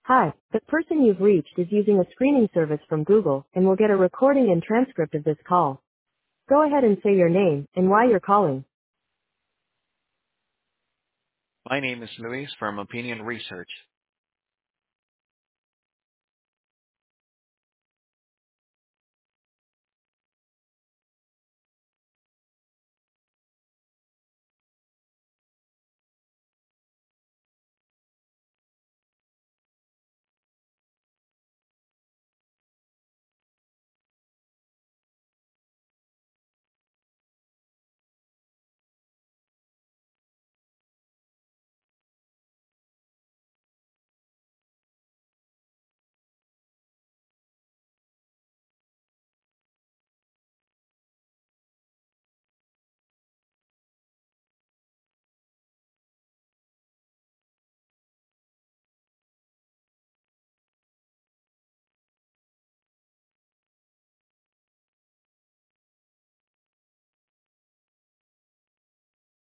Hi, the person you've reached is using a screening service from Google and will get a recording and transcript of this call. Go ahead and say your name and why you're calling. My name is Luis from Opinion Research.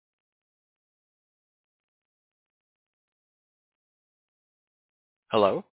Hello?